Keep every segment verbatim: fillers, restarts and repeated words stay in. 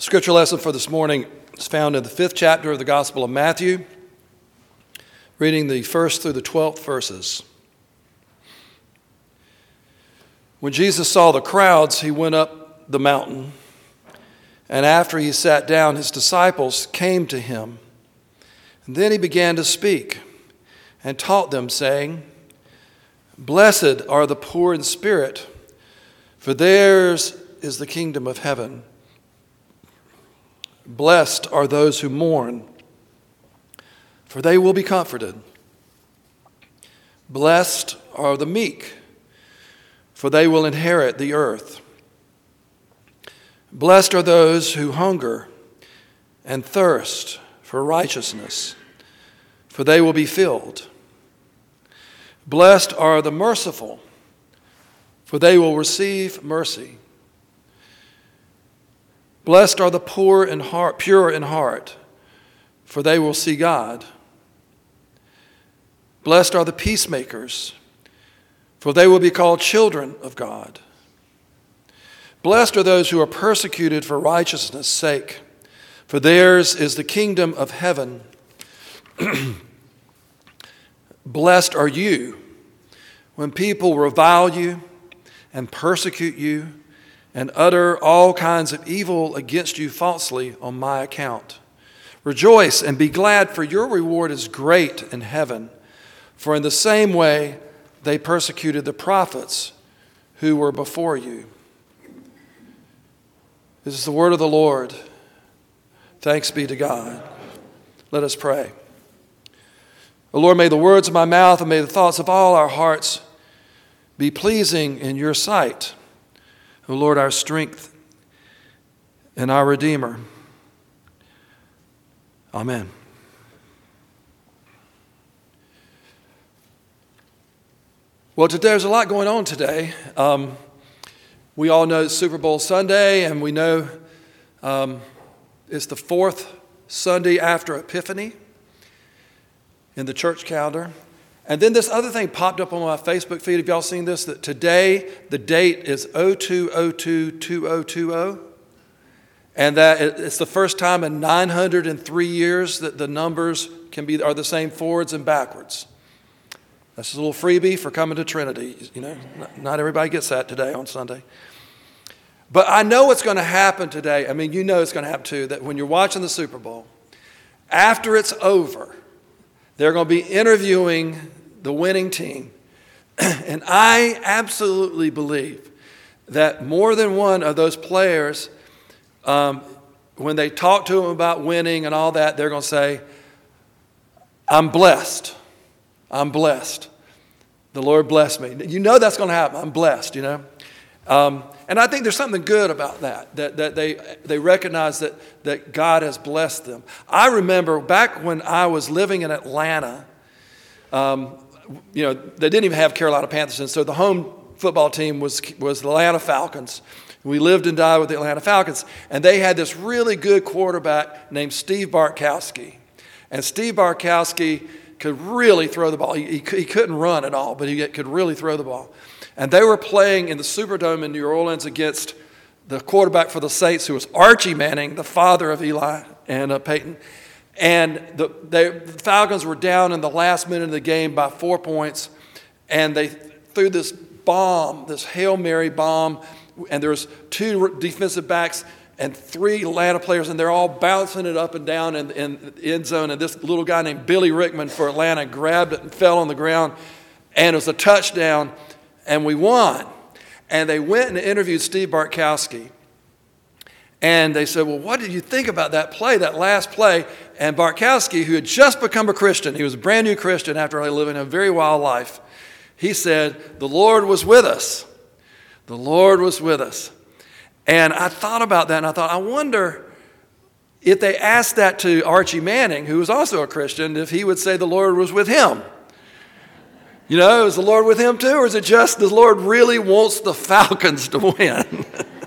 Scripture lesson for this morning is found in the fifth chapter of the Gospel of Matthew, reading the first through the twelfth verses. When Jesus saw the crowds, he went up the mountain, and after he sat down, his disciples came to him. And then he began to speak and taught them, saying, "Blessed are the poor in spirit, for theirs is the kingdom of heaven. Blessed are those who mourn, for they will be comforted. Blessed are the meek, for they will inherit the earth. Blessed are those who hunger and thirst for righteousness, for they will be filled. Blessed are the merciful, for they will receive mercy. Blessed are the poor in heart, pure in heart, for they will see God. Blessed are the peacemakers, for they will be called children of God. Blessed are those who are persecuted for righteousness' sake, for theirs is the kingdom of heaven. Blessed are you when people revile you and persecute you and utter all kinds of evil against you falsely on my account. Rejoice and be glad, for your reward is great in heaven. For in the same way they persecuted the prophets who were before you." This is the word of the Lord. Thanks be to God. Let us pray. O Lord, may the words of my mouth and may the thoughts of all our hearts be pleasing in your sight. O Lord, our strength and our Redeemer. Amen. Well, today, there's a lot going on today. Um, we all know it's Super Bowl Sunday, and we know um, it's the fourth Sunday after Epiphany in the church calendar. And then this other thing popped up on my Facebook feed. Have y'all seen this? That today, the date is oh two oh two two oh two oh. And that it's the first time in nine hundred three years that the numbers can be are the same forwards and backwards. That's a little freebie for coming to Trinity. You know, not everybody gets that today on Sunday. But I know what's going to happen today. I mean, you know it's going to happen too, that when you're watching the Super Bowl, after it's over, they're going to be interviewing the winning team. And I absolutely believe that more than one of those players, um, when they talk to them about winning and all that, they're going to say, "I'm blessed. I'm blessed. The Lord blessed me." You know that's going to happen. I'm blessed, you know. Um, and I think there's something good about that, that, that they, they recognize that, that God has blessed them. I remember back when I was living in Atlanta, um, you know, they didn't even have Carolina Panthers, and so the home football team was, was the Atlanta Falcons. We lived and died with the Atlanta Falcons, and they had this really good quarterback named Steve Bartkowski. And Steve Bartkowski could really throw the ball. He, he, he couldn't run at all, but he could really throw the ball. And they were playing in the Superdome in New Orleans against the quarterback for the Saints, who was Archie Manning, the father of Eli and uh, Peyton. And the, they, the Falcons were down in the last minute of the game by four points, and they threw this bomb, this Hail Mary bomb, and there was two defensive backs and three Atlanta players, and they're all bouncing it up and down in, in the end zone, and this little guy named Billy Rickman for Atlanta grabbed it and fell on the ground, and it was a touchdown, and we won. And they went and interviewed Steve Bartkowski, and they said, "Well, what did you think about that play, that last play?" And Bartkowski, who had just become a Christian, he was a brand new Christian after living a very wild life, he said, "The Lord was with us. The Lord was with us." And I thought about that, and I thought, I wonder if they asked that to Archie Manning, who was also a Christian, if he would say the Lord was with him. You know, is the Lord with him too, or is it just the Lord really wants the Falcons to win?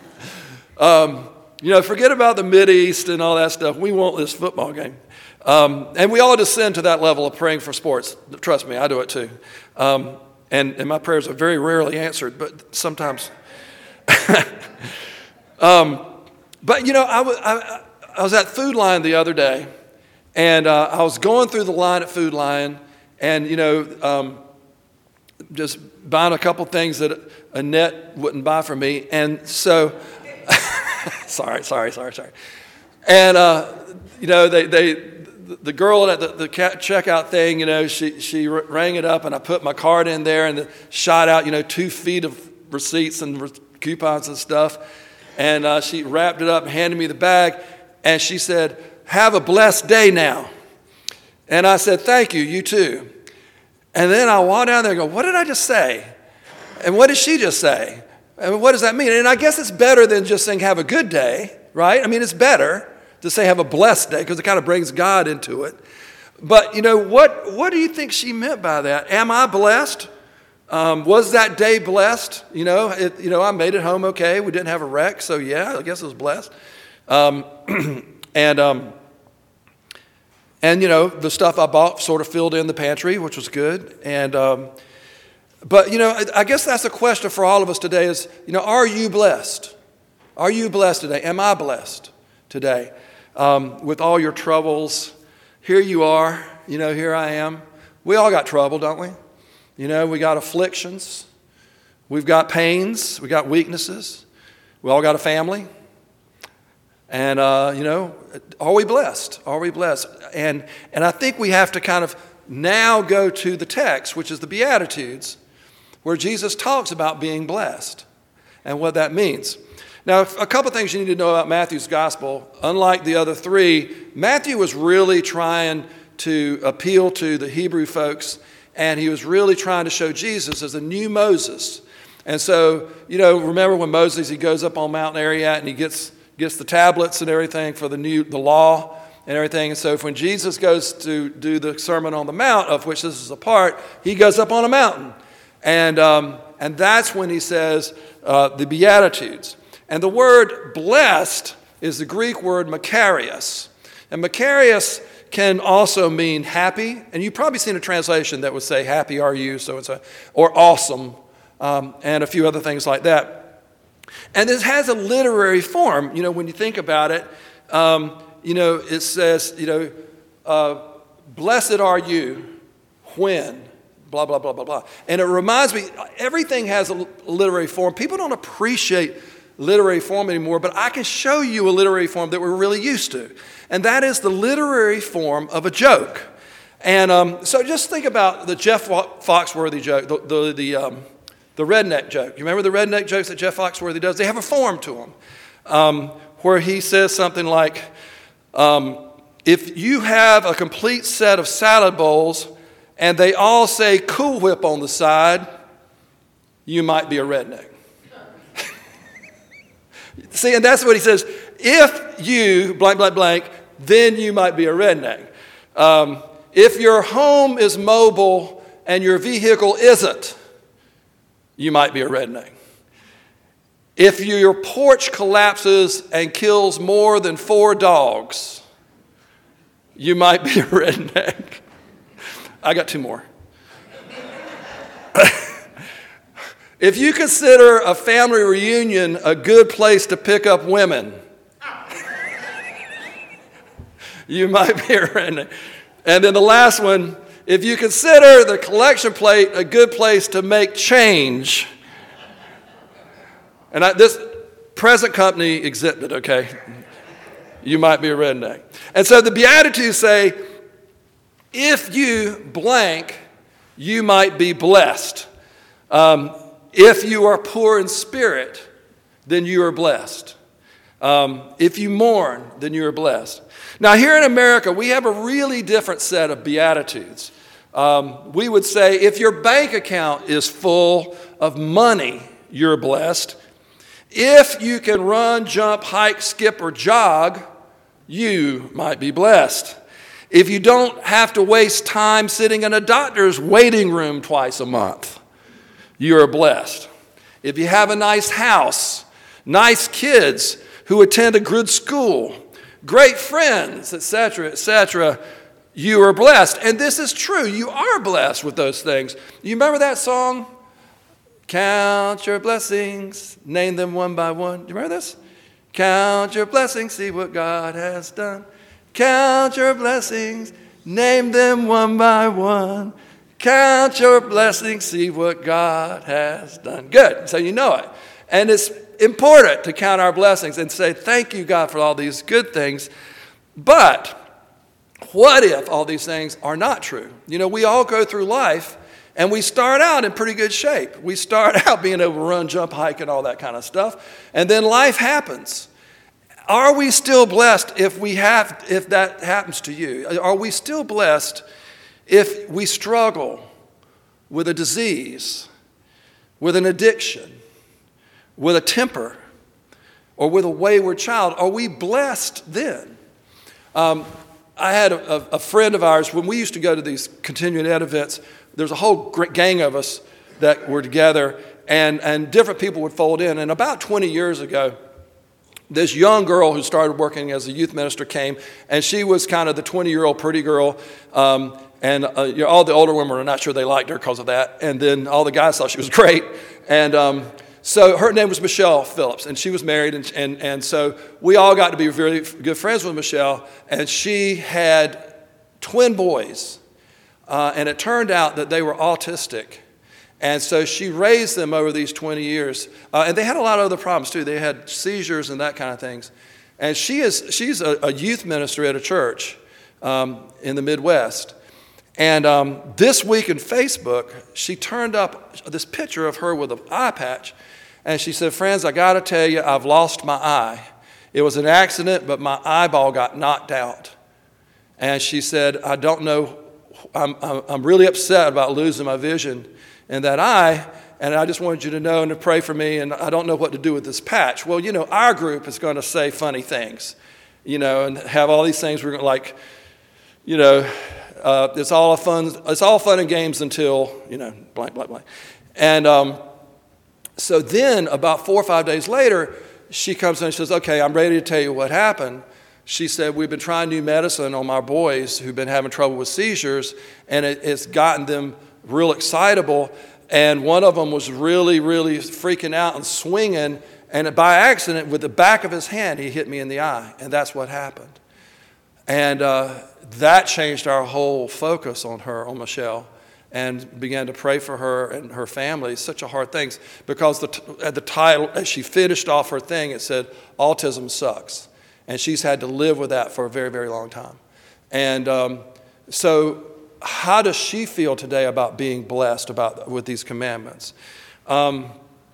um, you know, forget about the Mideast and all that stuff. We want this football game. Um, and we all descend to that level of praying for sports. Trust me, I do it too. Um, and, and my prayers are very rarely answered, but sometimes. um, But, you know, I was, I, I was at Food Lion the other day, and uh, I was going through the line at Food Lion, and, you know, um, just buying a couple things that Annette wouldn't buy for me. And so, sorry, sorry, sorry, sorry. And, uh, you know, they, they, the girl at the, the checkout thing, you know, she, she rang it up, and I put my card in there and shot out, you know, two feet of receipts and re- coupons and stuff. And uh, she wrapped it up and handed me the bag, and she said, "Have a blessed day now." And I said, "Thank you, you too." And then I walked down there and go, what did I just say? And what did she just say? And what does that mean? And I guess it's better than just saying have a good day, right? I mean, it's better to say have a blessed day because it kind of brings God into it. But, you know, what, what do you think she meant by that? Am I blessed? Um, was that day blessed? You know, it, you know, I made it home okay. We didn't have a wreck, so yeah, I guess it was blessed. Um, and, um, and, you know, the stuff I bought sort of filled in the pantry, which was good. And, um, but, you know, I guess that's a question for all of us today is, you know, are you blessed? Are you blessed today? Am I blessed today? Um, with all your troubles, here you are, you know, here I am. We all got trouble, don't we? You know, we got afflictions. We've got pains. We got weaknesses. We all got a family. And, uh, you know, are we blessed? Are we blessed? And, and I think we have to kind of now go to the text, which is the Beatitudes, where Jesus talks about being blessed and what that means. Now, a couple things you need to know about Matthew's gospel. Unlike the other three, Matthew was really trying to appeal to the Hebrew folks, and he was really trying to show Jesus as a new Moses. And so, you know, remember when Moses, he goes up on Mount Ararat and he gets gets the tablets and everything for the new the law and everything. And so when Jesus goes to do the Sermon on the Mount, of which this is a part, he goes up on a mountain. And, um, and that's when he says uh, the Beatitudes. And the word blessed is the Greek word makarios. And makarios can also mean happy. And you've probably seen a translation that would say, happy are you, so it's a, or awesome, um, and a few other things like that. And this has a literary form. You know, when you think about it, um, you know, it says, you know, uh, blessed are you when, blah, blah, blah, blah, blah. And it reminds me, everything has a literary form. People don't appreciate literary form anymore, but I can show you a literary form that we're really used to. And that is the literary form of a joke. And um, so just think about the Jeff Foxworthy joke, the, the, the um, The redneck joke. You remember the redneck jokes that Jeff Foxworthy does? They have a form to them um, where he says something like, um, if you have a complete set of salad bowls and they all say Cool Whip on the side, you might be a redneck. See, and that's what he says. If you blank, blank, blank, then you might be a redneck. Um, if your home is mobile and your vehicle isn't, you might be a redneck. If your porch collapses and kills more than four dogs, you might be a redneck. I got two more. If you consider a family reunion a good place to pick up women, you might be a redneck. And then the last one, if you consider the collection plate a good place to make change, and I, this present company exempted, okay, you might be a redneck. And so the Beatitudes say, if you blank, you might be blessed. Um, if you are poor in spirit, then you are blessed. Um, if you mourn, then you are blessed. Now, here in America, we have a really different set of Beatitudes. Um, we would say if your bank account is full of money, you're blessed. If you can run, jump, hike, skip, or jog, you might be blessed. If you don't have to waste time sitting in a doctor's waiting room twice a month, you are blessed. If you have a nice house, nice kids who attend a good school, great friends, et cetera, et cetera, you are blessed. And this is true. You are blessed with those things. You remember that song? Count your blessings, name them one by one. Do you remember this? Count your blessings, see what God has done. Count your blessings, name them one by one. Count your blessings, see what God has done. Good, so you know it. And it's important to count our blessings and say, thank you, God, for all these good things. But what if all these things are not true? You know, we all go through life and we start out in pretty good shape. We start out being able to run, jump, hike, and all that kind of stuff. And then life happens. Are we still blessed if we have, if that happens to you? Are we still blessed if we struggle with a disease, with an addiction, with a temper, or with a wayward child? Are we blessed then? Um, I had a, a friend of ours, when we used to go to these continuing ed events, there's a whole gang of us that were together, and, and different people would fold in. And about twenty years ago, this young girl who started working as a youth minister came, and she was kind of the twenty-year-old pretty girl, um, and uh, you know, all the older women were not sure they liked her because of that, and then all the guys thought she was great. And um, so her name was Michelle Phillips, and she was married, and, and, and so we all got to be very good friends with Michelle, and she had twin boys. Uh, and it turned out that they were autistic. And so she raised them over these twenty years. Uh, and they had a lot of other problems too. They had seizures and that kind of things. And she is, she's a, a youth minister at a church um, in the Midwest. And um, this week in Facebook, she turned up this picture of her with an eye patch. And she said, friends, I got to tell you, I've lost my eye. It was an accident, but my eyeball got knocked out. And she said, I don't know. I'm, I'm really upset about losing my vision in that eye, and I just wanted you to know and to pray for me, and I don't know what to do with this patch. Well, you know, our group is going to say funny things, you know, and have all these things. We're going to like, you know, uh, it's all a fun. It's all fun and games until, you know, blank, blank, blank. And um, so then, about four or five days later, she comes in and says, "Okay, I'm ready to tell you what happened." She said, we've been trying new medicine on my boys who've been having trouble with seizures, and it, it's gotten them real excitable. And one of them was really, really freaking out and swinging, and by accident, with the back of his hand, he hit me in the eye, and that's what happened. And uh, that changed our whole focus on her, on Michelle, and began to pray for her and her family. It's such a hard thing, because the t- at the title, as she finished off her thing, it said, autism sucks. And she's had to live with that for a very, very long time. And um, so how does she feel today about being blessed about with these commandments? Um,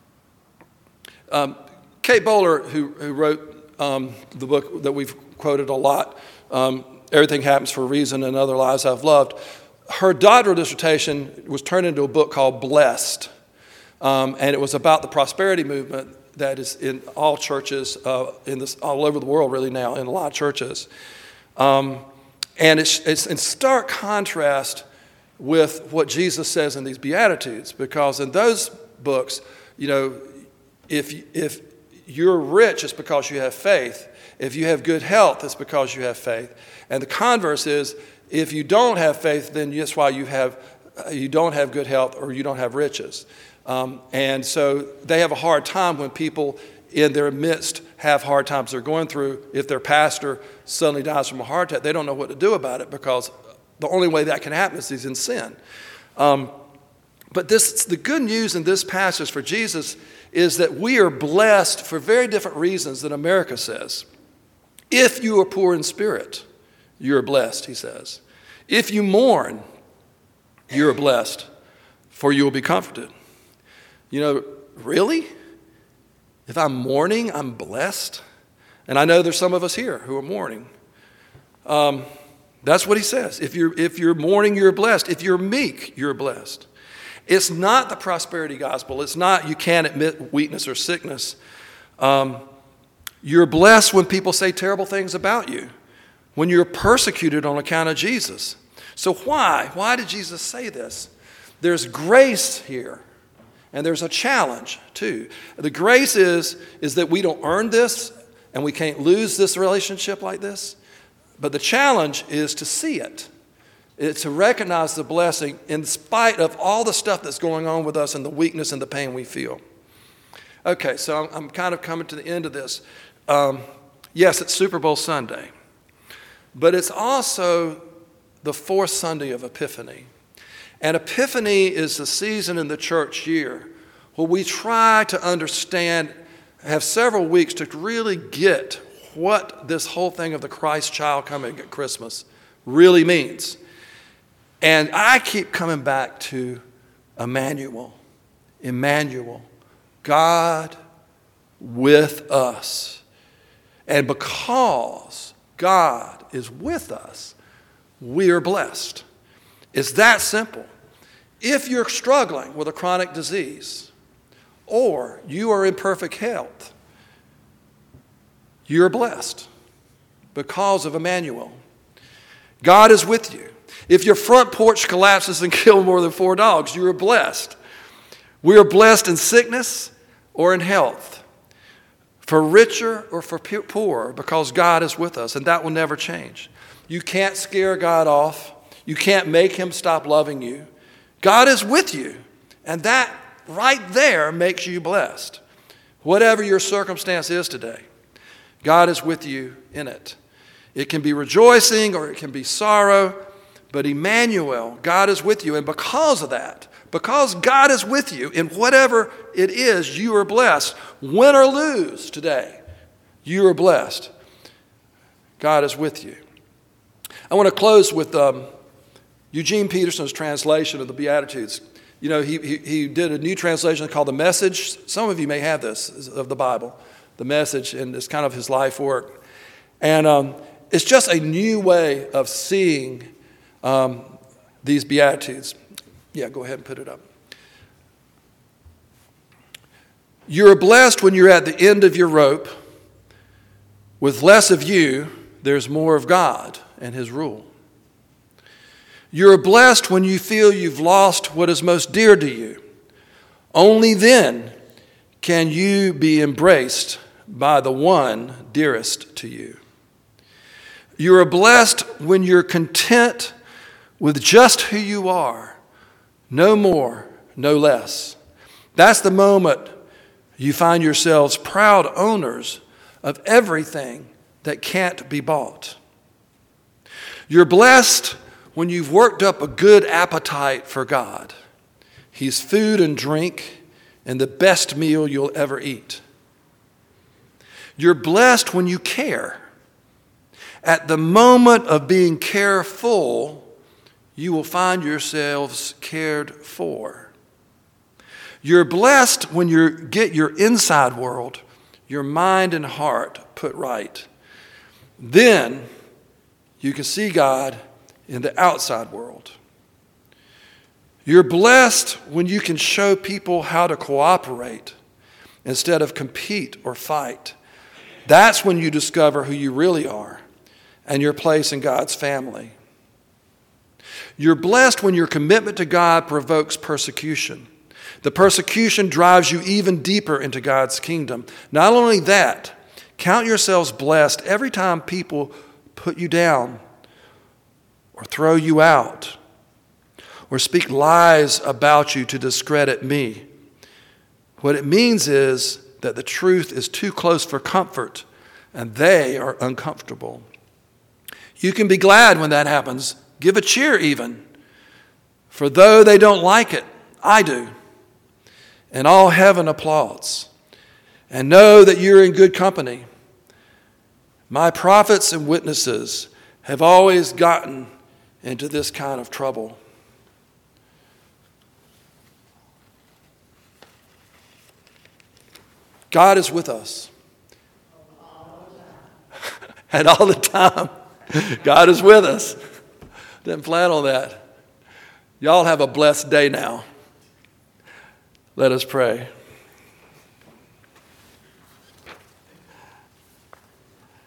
um, Kate Bowler, who, who wrote um, the book that we've quoted a lot, um, Everything Happens for a Reason and Other Lives I've Loved, her doctoral dissertation was turned into a book called Blessed. Um, and it was about the prosperity movement that is in all churches, uh, in this, all over the world really now, in a lot of churches. Um, and it's, it's in stark contrast with what Jesus says in these Beatitudes, because in those books, you know, if, if you're rich, it's because you have faith. If you have good health, it's because you have faith. And the converse is, if you don't have faith, then that's why you have, you don't have good health or you don't have riches. Um, and so they have a hard time when people in their midst have hard times they're going through. If their pastor suddenly dies from a heart attack, they don't know what to do about it, because the only way that can happen is he's in sin. Um, but this, the good news in this passage for Jesus is that we are blessed for very different reasons than America says. If you are poor in spirit, you are blessed, he says. If you mourn, you are blessed, for you will be comforted. You know, really? If I'm mourning, I'm blessed? And I know there's some of us here who are mourning. Um, that's what he says. If you're, if you're mourning, you're blessed. If you're meek, you're blessed. It's not the prosperity gospel. It's not you can't admit weakness or sickness. Um, you're blessed when people say terrible things about you, when you're persecuted on account of Jesus. So why? Why did Jesus say this? There's grace here. And there's a challenge, too. The grace is, is that we don't earn this, and we can't lose this relationship like this. But the challenge is to see it. It's to recognize the blessing in spite of all the stuff that's going on with us and the weakness and the pain we feel. Okay, so I'm, I'm kind of coming to the end of this. um, yes, it's Super Bowl Sunday, but it's also the fourth Sunday of Epiphany. And Epiphany is the season in the church year where we try to understand, have several weeks to really get what this whole thing of the Christ child coming at Christmas really means. And I keep coming back to Emmanuel. Emmanuel, God with us. And because God is with us, we are blessed. It's that simple. If you're struggling with a chronic disease or you are in perfect health, you're blessed because of Emmanuel. God is with you. If your front porch collapses and kills more than four dogs, you are blessed. We are blessed in sickness or in health, for richer or for poorer, because God is with us, and that will never change. You can't scare God off. You can't make him stop loving you. God is with you, and that right there makes you blessed. Whatever your circumstance is today, God is with you in it. It can be rejoicing or it can be sorrow, but Emmanuel, God is with you. And because of that, because God is with you in whatever it is, you are blessed. Win or lose today, you are blessed. God is with you. I want to close with um, Eugene Peterson's translation of the Beatitudes. You know, he, he, he did a new translation called The Message. Some of you may have this, of the Bible, The Message, and it's kind of his life work. And um, it's just a new way of seeing um, these Beatitudes. Yeah, go ahead and put it up. You're blessed when you're at the end of your rope. With less of you, there's more of God and his rule. You're blessed when you feel you've lost what is most dear to you. Only then can you be embraced by the one dearest to you. You are blessed when you're content with just who you are, no more, no less. That's the moment you find yourselves proud owners of everything that can't be bought. You're blessed when you've worked up a good appetite for God. He's food and drink and the best meal you'll ever eat. You're blessed when you care. At the moment of being careful, you will find yourselves cared for. You're blessed when you get your inside world, your mind and heart put right. Then you can see God in the outside world. You're blessed when you can show people how to cooperate instead of compete or fight. That's when you discover who you really are and your place in God's family. You're blessed when your commitment to God provokes persecution. The persecution drives you even deeper into God's kingdom. Not only that, count yourselves blessed every time people put you down or throw you out or speak lies about you to discredit me. What it means is that the truth is too close for comfort and they are uncomfortable. You can be glad when that happens. Give a cheer even. For though they don't like it, I do. And all heaven applauds. And know that you're in good company. My prophets and witnesses have always gotten into this kind of trouble. God is with us. And all the time, God is with us. Didn't plan on that. Y'all have a blessed day now. Let us pray.